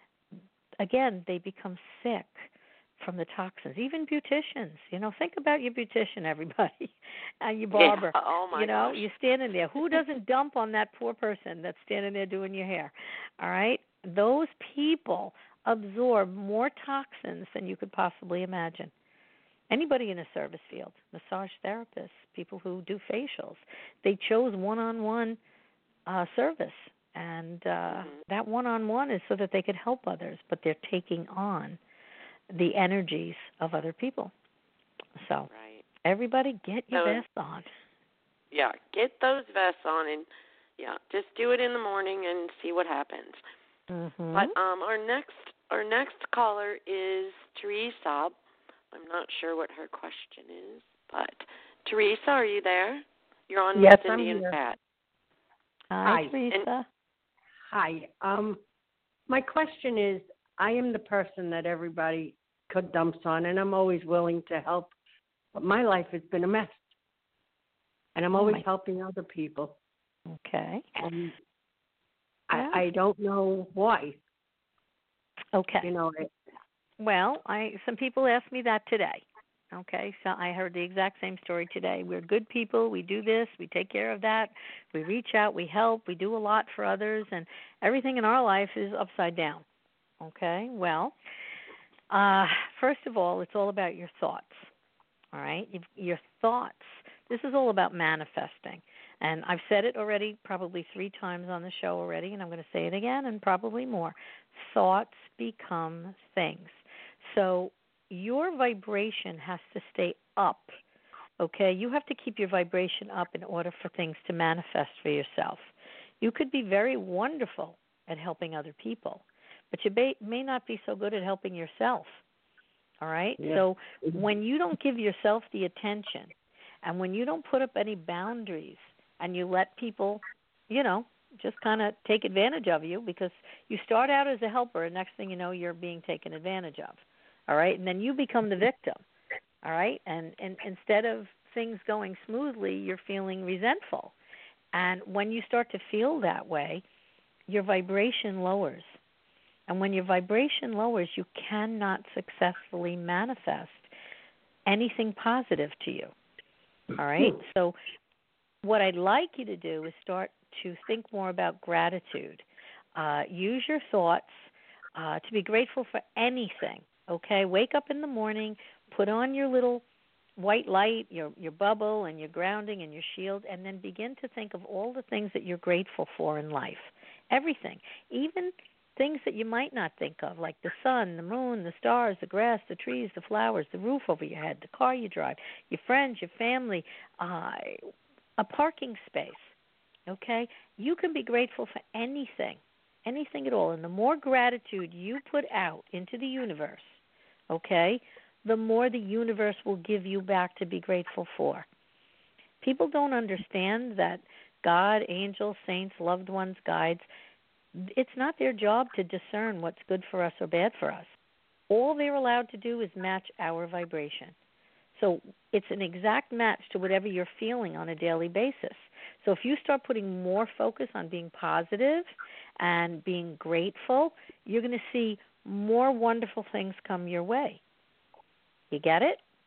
C: again, they become sick from the toxins. Even beauticians, you know, think about your beautician, everybody, and your barber.
B: Yeah. Oh my
C: you know,
B: gosh.
C: you're standing there. Who doesn't dump on that poor person that's standing there doing your hair? All right? Those people absorb more toxins than you could possibly imagine. Anybody in a service field, massage therapists, people who do facials, they chose one-on-one uh, service. And uh,
B: mm-hmm.
C: that one-on-one is so that they could help others, but they're taking on the energies of other people. So
B: right.
C: everybody get your
B: so,
C: vests on.
B: Yeah, get those vests on and, yeah, just do it in the morning and see what happens.
C: Mm-hmm.
B: But um, our next our next caller is Teresa. I'm not sure what her question is, but Teresa, are you there? You're on
F: yes,
B: with Cindy
F: I'm
B: and
F: here.
B: Pat.
C: Hi,
F: Hi.
C: Teresa.
B: And,
F: Hi. Um, my question is, I am the person that everybody could dumps on, and I'm always willing to help. But my life has been a mess, and I'm always
C: oh
F: helping other people.
C: Okay.
F: And
C: yeah.
F: I, I don't know why.
C: Okay.
F: You know, I,
C: Well, I some people asked me that today. Okay, so I heard the exact same story today. We're good people. We do this. We take care of that. We reach out. We help. We do a lot for others, and everything in our life is upside down. Okay, well, uh, first of all, it's all about your thoughts. All right, You've, your thoughts. This is all about manifesting. And I've said it already probably three times on the show already, and I'm going to say it again and probably more. Thoughts become things. So your vibration has to stay up, okay? You have to keep your vibration up in order for things to manifest for yourself. You could be very wonderful at helping other people, but you may, may not be so good at helping yourself, all right?
F: Yeah.
C: So when you don't give yourself the attention and when you don't put up any boundaries and you let people, you know, just kind of take advantage of you because you start out as a helper and next thing you know you're being taken advantage of, all right? And then you become the victim, all right? And, and instead of things going smoothly, you're feeling resentful. And when you start to feel that way, your vibration lowers. And when your vibration lowers, you cannot successfully manifest anything positive to you, all right? So what I'd like you to do is start to think more about gratitude. Uh, use your thoughts uh, to be grateful for anything, okay? Wake up in the morning, put on your little white light, your, your bubble and your grounding and your shield, and then begin to think of all the things that you're grateful for in life. Everything, even things that you might not think of, like the sun, the moon, the stars, the grass, the trees, the flowers, the roof over your head, the car you drive, your friends, your family, uh, a parking space, okay? You can be grateful for anything, anything at all. And the more gratitude you put out into the universe, okay, the more the universe will give you back to be grateful for. People don't understand that God, angels, saints, loved ones, guides, it's not their job to discern what's good for us or bad for us. All they're allowed to do is match our vibration. So it's an exact match to whatever you're feeling on a daily basis. So if you start putting more focus on being positive and being grateful, you're going to see more wonderful things come your way. You get it?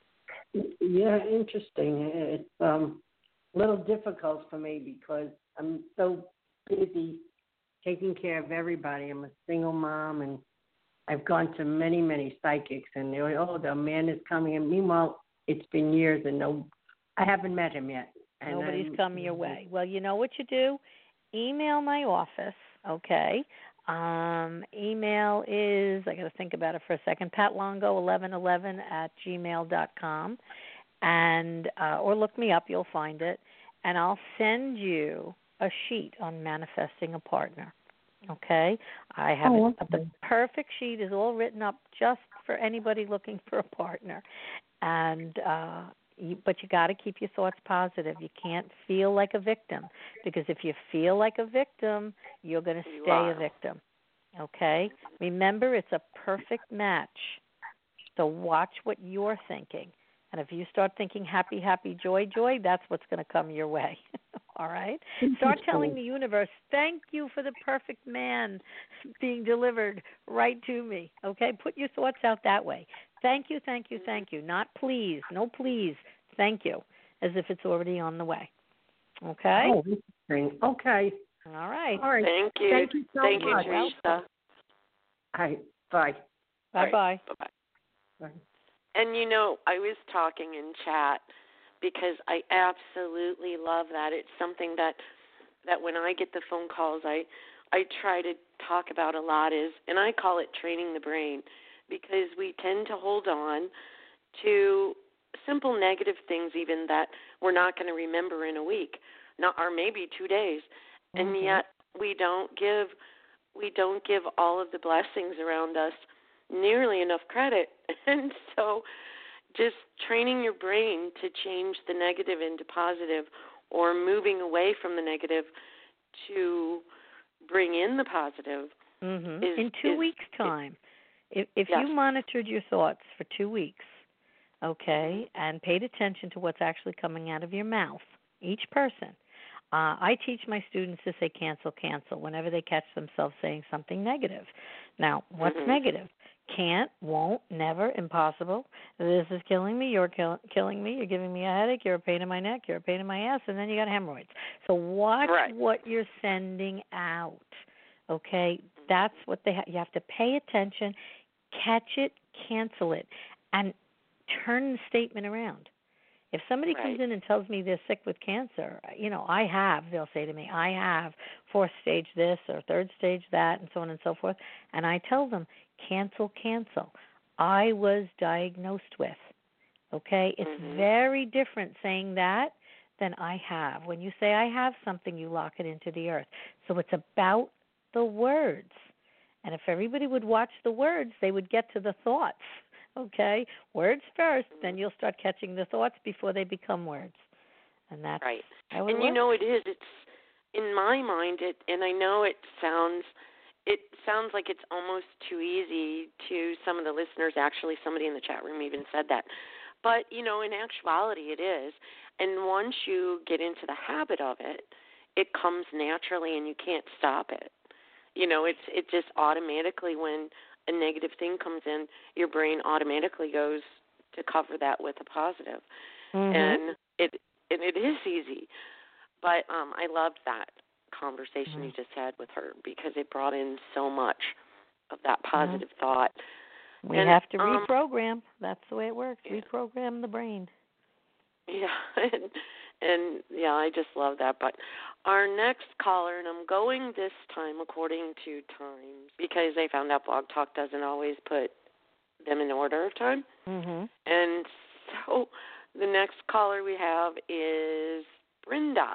F: Yeah, interesting. It's um, a little difficult for me because I'm so busy taking care of everybody. I'm a single mom, and I've gone to many, many psychics, and they're like, oh, the man is coming. And meanwhile, it's been years, and no, I haven't met him yet. And
C: Nobody's
F: I'm,
C: come your way. Well, you know what you do? Email my office, okay? Um, email is, I got to think about it for a second, patlongo eleven eleven at gmail dot com. And, uh, or look me up, you'll find it. And I'll send you a sheet on manifesting a partner, okay? I have
F: Oh,
C: it,
F: okay.
C: the perfect sheet is all written up just for anybody looking for a partner. And, uh, you, but you got to keep your thoughts positive. You can't feel like a victim, because if you feel like a victim, you're going to stay a victim. Okay? Remember, it's a perfect match. So watch what you're thinking. And if you start thinking happy, happy, joy, joy, that's what's going to come your way. All right? Start telling the universe, thank you for the perfect man being delivered right to me. Okay? Put your thoughts out that way. Thank you, thank you, thank you. Not please. No please. Thank you. As if it's already on the way. Okay?
F: Oh, interesting. Okay.
C: All right.
F: All right.
B: Thank you.
F: Thank you so
B: Thank
F: much.
B: you, Teresa.
F: All right. Bye.
C: Bye-bye.
B: Right. Bye-bye.
F: Bye.
B: And, you know, I was talking in chat because I absolutely love that. It's something that that when I get the phone calls, I I try to talk about a lot is, and I call it training the brain, because we tend to hold on to simple negative things even that we're not going to remember in a week, not or maybe two days, and
C: Mm-hmm.
B: yet we don't give we don't give all of the blessings around us nearly enough credit. And so just training your brain to change the negative into positive, or moving away from the negative to bring in the positive.
C: Mm-hmm.
B: Is,
C: in two
B: is,
C: weeks' time. If, if
B: yes.
C: you monitored your thoughts for two weeks, okay, and paid attention to what's actually coming out of your mouth, each person. Uh, I teach my students to say cancel, cancel whenever they catch themselves saying something negative. Now, what's
B: Mm-hmm.
C: negative? Can't, won't, never, impossible. This is killing me. You're kill- killing me. You're giving me a headache. You're a pain in my neck. You're a pain in my ass. And then you got hemorrhoids. So watch
B: Right.
C: what you're sending out. Okay? That's what they ha- you have to pay attention, catch it, cancel it, and turn the statement around. If somebody
B: Right.
C: comes in and tells me they're sick with cancer, you know, I have, they'll say to me, I have fourth stage this or third stage that, and so on and so forth. And I tell them, cancel, cancel. I was diagnosed with. Okay? It's
B: Mm-hmm.
C: very different saying that than I have. When you say I have something, you lock it into the earth. So it's about the words. And if everybody would watch the words, they would get to the thoughts. Okay? Words first, then you'll start catching the thoughts before they become words. And that's
B: right.
C: how it
B: And
C: works.
B: you know it is. It's in my mind, it, and I know it sounds it sounds like it's almost too easy to some of the listeners. Actually, somebody in the chat room even said that. But, you know, in actuality it is. And once you get into the habit of it, it comes naturally and you can't stop it. You know, it's it just automatically, when a negative thing comes in, your brain automatically goes to cover that with a positive.
C: Mm-hmm.
B: And it and it is easy. But um, I loved that conversation
C: Mm-hmm.
B: you just had with her, because it brought in so much of that positive mm-hmm. thought.
C: We
B: and,
C: have to
B: um,
C: reprogram. That's the way it works.
B: Yeah.
C: Reprogram the brain.
B: Yeah, and, and yeah, I just love that. But our next caller, and I'm going this time according to times, because they found out Blog Talk doesn't always put them in order of time.
C: Mm-hmm.
B: And so the next caller we have is Brenda.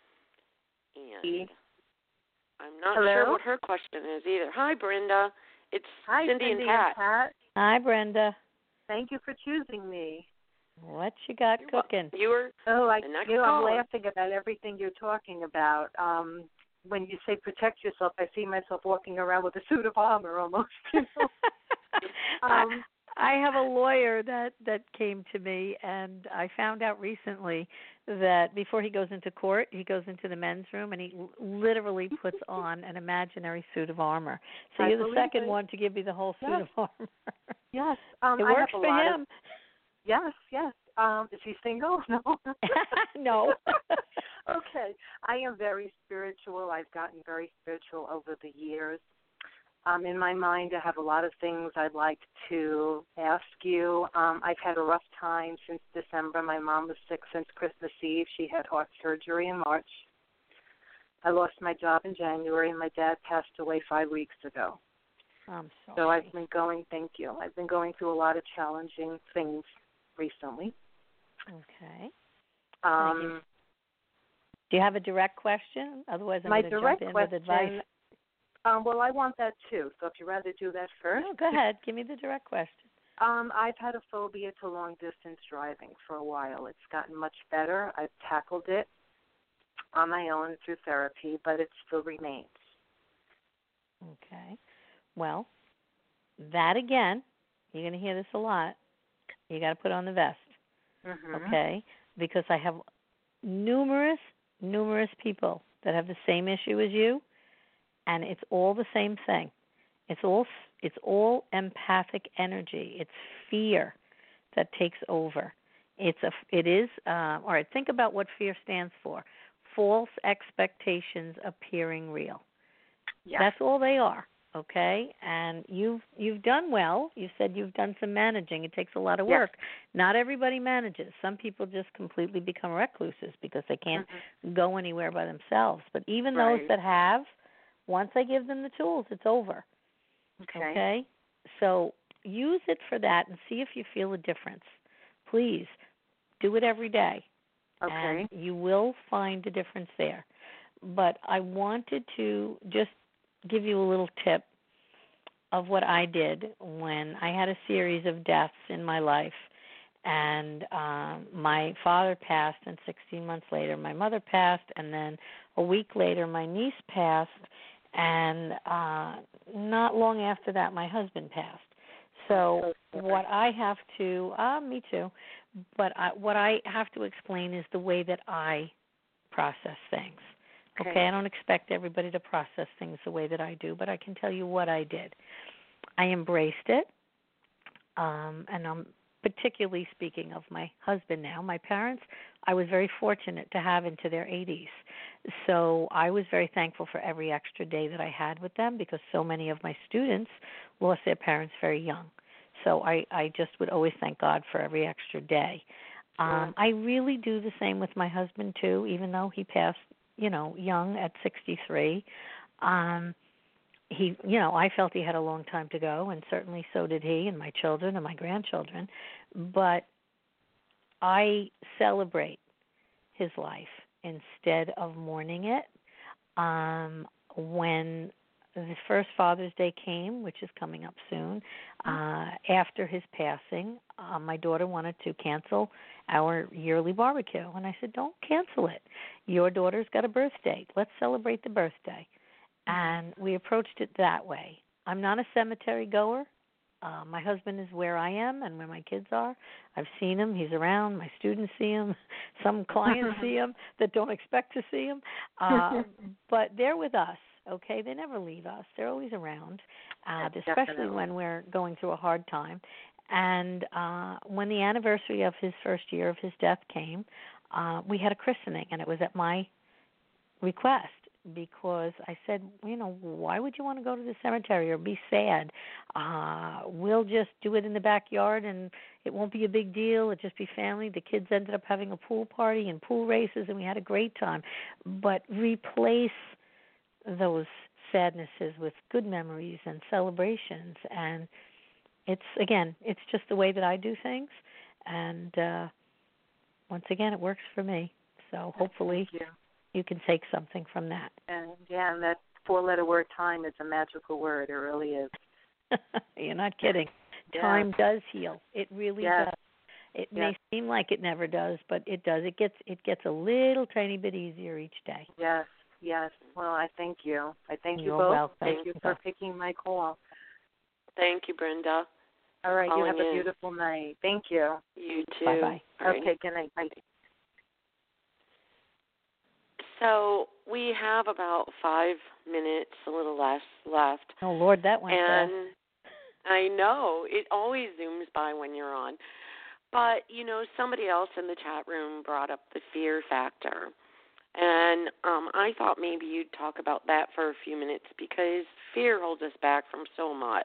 B: And I'm not
G: Hello?
B: sure what her question is either. Hi, Brenda. It's
G: Hi,
B: Cindy,
G: Cindy
B: and Pat.
G: and Pat.
C: Hi, Brenda.
G: Thank you for choosing me.
C: What you got
B: You're
C: cooking?
B: You were
G: Oh, I
B: the next
G: you know, I'm
B: caller.
G: laughing about everything you're talking about. Um, when you say protect yourself, I see myself walking around with a suit of armor almost. You know? um,
C: I have a lawyer that, that came to me, and I found out recently that before he goes into court, he goes into the men's room, and he literally puts on an imaginary suit of armor. So
G: I
C: you're the
G: believe
C: second
G: it.
C: one to give me the whole suit
G: Yes.
C: of armor.
G: Yes, um,
C: it
G: I
C: works
G: have a
C: for
G: lot
C: him.
G: Of, yes, yes. Um, is he single? No.
C: No.
G: Okay. I am very spiritual. I've gotten very spiritual over the years. Um, in my mind, I have a lot of things I'd like to ask you. Um, I've had a rough time since December. My mom was sick since Christmas Eve. She had heart surgery in March. I lost my job in January, and my dad passed away five weeks ago.
C: I'm sorry.
G: So I've been going, thank you, I've been going through a lot of challenging things recently.
C: Okay.
G: Um,
C: Do you have a direct question? Otherwise, I'm
G: my
C: going to
G: direct
C: jump in
G: question,
C: with advice.
G: Um, well, I want that too, so if you'd rather do that first.
C: No, go ahead. Give me the direct question.
G: Um, I've had a phobia to long-distance driving for a while. It's gotten much better. I've tackled it on my own through therapy, but it still remains.
C: Okay. Well, that again, you're going to hear this a lot. You got to put on the vest.
G: Mm-hmm.
C: Okay? Because I have numerous, numerous people that have the same issue as you, and it's all the same thing. It's all it's all empathic energy. It's fear that takes over. It's a it is uh, all right. Think about what fear stands for: false expectations appearing real.
G: Yeah.
C: That's all they are. Okay, and you've you've done well. You said you've done some managing. It takes a lot of work. Yes. Not everybody manages. Some people just completely become recluses because they can't mm-hmm. go anywhere by themselves. But even
G: right.
C: those that have, once I give them the tools, it's over.
G: Okay.
C: Okay? So use it for that and see if you feel a difference. Please do it every day.
G: Okay.
C: And you will find a difference there. But I wanted to just give you a little tip of what I did when I had a series of deaths in my life. And um, my father passed, and sixteen months later my mother passed, and then a week later my niece passed, and uh, not long after that my husband passed. So what I have to, uh, me too, but I, what I have to explain is the way that I process things. Okay. okay, I don't expect everybody to process things the way that I do, but I can tell you what I did. I embraced it, um, and I'm particularly speaking of my husband now. My parents, I was very fortunate to have into their eighties. So I was very thankful for every extra day that I had with them because so many of my students lost their parents very young. So I, I just would always thank God for every extra day. Um, I really do the same with my husband, too, even though he passed, you know, young at sixty-three. Um, he, you know, I felt he had a long time to go, and certainly so did he and my children and my grandchildren. But I celebrate his life instead of mourning it. Um, when the first Father's Day came, which is coming up soon, uh, after his passing, uh, my daughter wanted to cancel our yearly barbecue. And I said, don't cancel it. Your daughter's got a birth date. Let's celebrate the birthday. And we approached it that way. I'm not a cemetery goer. Uh, my husband is where I am and where my kids are. I've seen him. He's around. My students see him. Some clients see him that don't expect to see him. Uh, but they're with us, okay? They never leave us. They're always around, uh, especially
G: Definitely.
C: when we're going through a hard time. And uh, when the anniversary of his first year of his death came, uh, we had a christening, and it was at my request. Because I said, you know, why would you want to go to the cemetery or be sad? Uh, we'll just do it in the backyard, and it won't be a big deal. It'll just be family. The kids ended up having a pool party and pool races, and we had a great time. But replace those sadnesses with good memories and celebrations. And it's, again, it's just the way that I do things. And uh, once again, it works for me. So hopefully you can take something from that.
G: And yeah, and that four-letter word time is a magical word. It really is.
C: You're not kidding.
G: Yeah.
C: Time does heal. It really
G: yes.
C: does. It
G: yes.
C: may seem like it never does, but it does. It gets it gets a little tiny bit easier each day.
G: Yes, yes. Well, I thank you. I thank
C: You're
G: you both.
C: welcome.
G: Thank you for picking my call.
B: Thank you, Brenda.
G: All right.
B: Calling
G: you have
B: in.
G: a beautiful night. Thank you.
B: You too.
C: Bye-bye.
G: Okay, good night. Bye.
B: So we have about five minutes, a little less left.
C: Oh, Lord, that went
B: and
C: fast.
B: I know. It always zooms by when you're on. But, you know, somebody else in the chat room brought up the fear factor. And um, I thought maybe you'd talk about that for a few minutes because fear holds us back from so much.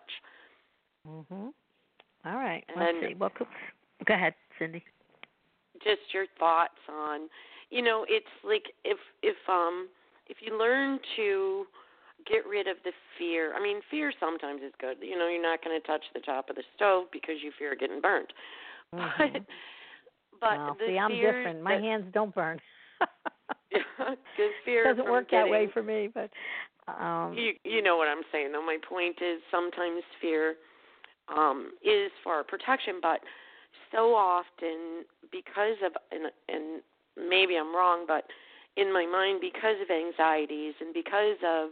C: Mhm. All right.
B: And
C: Let's see. Well, go ahead, Cindy.
B: Just your thoughts on, you know, it's like if if um if you learn to get rid of the fear. I mean, fear sometimes is good. You know, you're not going to touch the top of the stove because you fear getting burnt.
C: Mm-hmm.
B: But but
C: well,
B: the
C: see, I'm
B: fear
C: different. My
B: that,
C: hands don't burn.
B: yeah, the fear
C: doesn't
B: from
C: work
B: getting,
C: that way for me, but um
B: you you know what I'm saying though. My point is sometimes fear um is for protection, but so often because of and and maybe I'm wrong, but in my mind because of anxieties and because of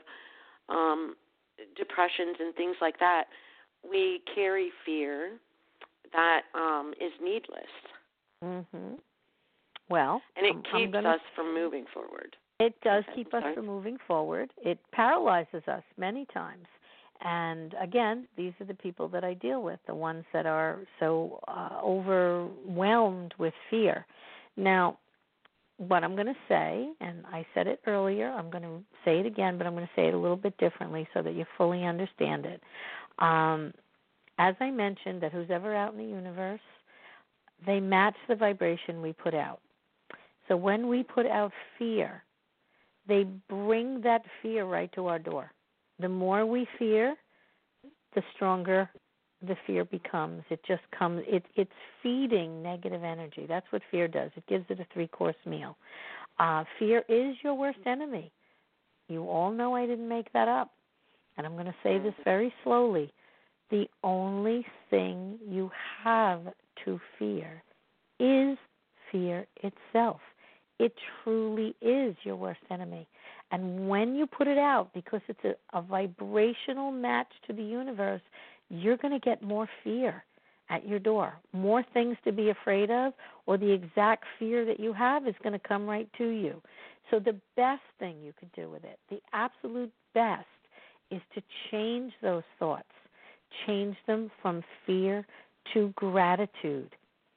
B: um depressions and things like that, we carry fear that um is needless.
C: Mhm. Well,
B: and it
C: I'm,
B: keeps
C: I'm gonna,
B: us from moving forward.
C: It does
B: Okay,
C: keep
B: I'm
C: us
B: sorry.
C: from moving forward. It paralyzes us many times. And again, these are the people that I deal with, the ones that are so uh, overwhelmed with fear. Now, what I'm going to say, and I said it earlier, I'm going to say it again, but I'm going to say it a little bit differently so that you fully understand it. Um, as I mentioned, that who's ever out in the universe, they match the vibration we put out. So when we put out fear, they bring that fear right to our door. The more we fear, the stronger the fear becomes. It just comes, it, it's feeding negative energy. That's what fear does. It gives it a three-course meal. Uh, fear is your worst enemy. You all know I didn't make that up. And I'm going to say this very slowly. The only thing you have to fear is fear itself. It truly is your worst enemy. And when you put it out, because it's a, a vibrational match to the universe, you're going to get more fear at your door, more things to be afraid of, or the exact fear that you have is going to come right to you. So the best thing you could do with it, the absolute best, is to change those thoughts. Change them from fear to gratitude.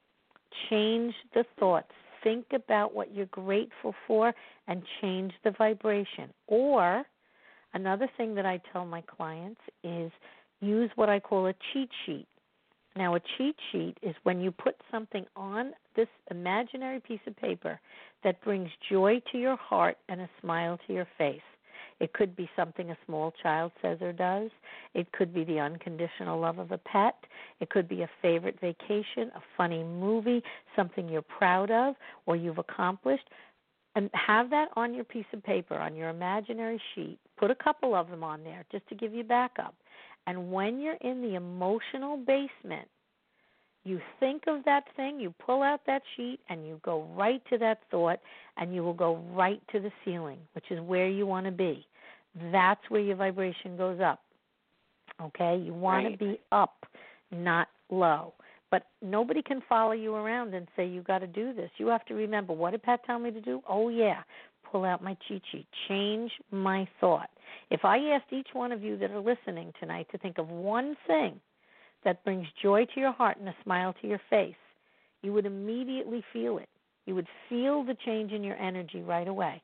C: Change the thoughts. Think about what you're grateful for and change the vibration. Or another thing that I tell my clients is use what I call a cheat sheet. Now, a cheat sheet is when you put something on this imaginary piece of paper that brings joy to your heart and a smile to your face. It could be something a small child says or does. It could be the unconditional love of a pet. It could be a favorite vacation, a funny movie, something you're proud of or you've accomplished. And have that on your piece of paper, on your imaginary sheet. Put a couple of them on there just to give you backup. And when you're in the emotional basement, you think of that thing, you pull out that sheet, and you go right to that thought, and you will go right to the ceiling, which is where you want to be. That's where your vibration goes up. Okay? You want
B: Right.
C: to be up, not low. But nobody can follow you around and say, you got to do this. You have to remember, what did Pat tell me to do? Oh, yeah, pull out my cheat sheet. Change my thought. If I asked each one of you that are listening tonight to think of one thing that brings joy to your heart and a smile to your face, you would immediately feel it. You would feel the change in your energy right away.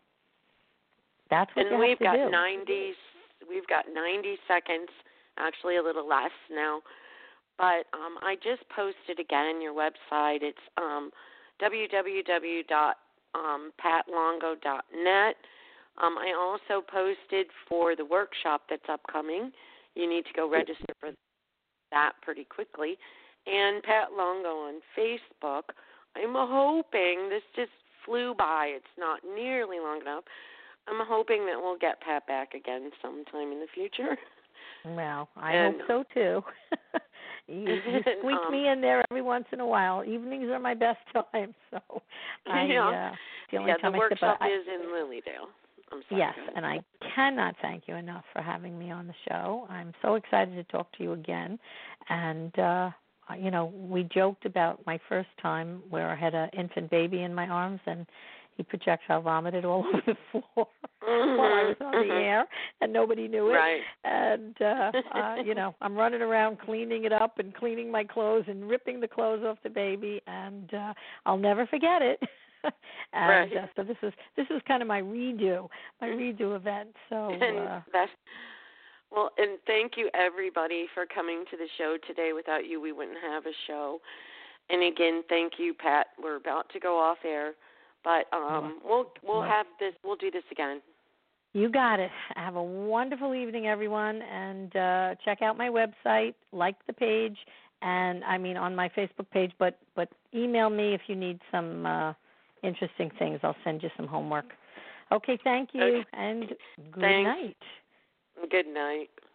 C: That's what
B: and
C: you
B: we've
C: have to
B: got
C: do.
B: ninety. We've got ninety seconds, actually a little less now. But um, I just posted again your website. It's um, w w w dot pat longo dot net. Um, I also posted for the workshop that's upcoming. You need to go register for that pretty quickly. And Pat Longo on Facebook. I'm hoping, this just flew by, it's not nearly long enough. I'm hoping that we'll get Pat back again sometime in the future.
C: Well, I
B: And,
C: hope so too. you, you squeak
B: um,
C: me in there every once in a while. Evenings are my best time, so I,
B: yeah,
C: uh, the only
B: yeah
C: time
B: the
C: I
B: workshop
C: step,
B: is in Lilydale. I'm sorry.
C: Yes, and I cannot thank you enough for having me on the show. I'm so excited to talk to you again. And, uh, you know, we joked about my first time where I had an infant baby in my arms and he projectile vomited all over the floor
B: mm-hmm.
C: while I was on the air, and nobody knew it.
B: Right.
C: And uh, uh, you know, I'm running around cleaning it up and cleaning my clothes and ripping the clothes off the baby, and uh, I'll never forget it. and
B: right.
C: uh, so this is this is kind of my redo, my redo event. So
B: and
C: uh,
B: that's well, and thank you everybody for coming to the show today. Without you, we wouldn't have a show. And again, thank you, Pat. We're about to go off air, but um, we'll we'll have this. We'll do this again.
C: You got it. Have a wonderful evening, everyone, and uh, check out my website, like the page, and I mean on my Facebook page. But but email me if you need some uh, interesting things. I'll send you some homework. Okay, thank you,
B: Okay.
C: and good
B: Thanks.
C: night.
B: Good night.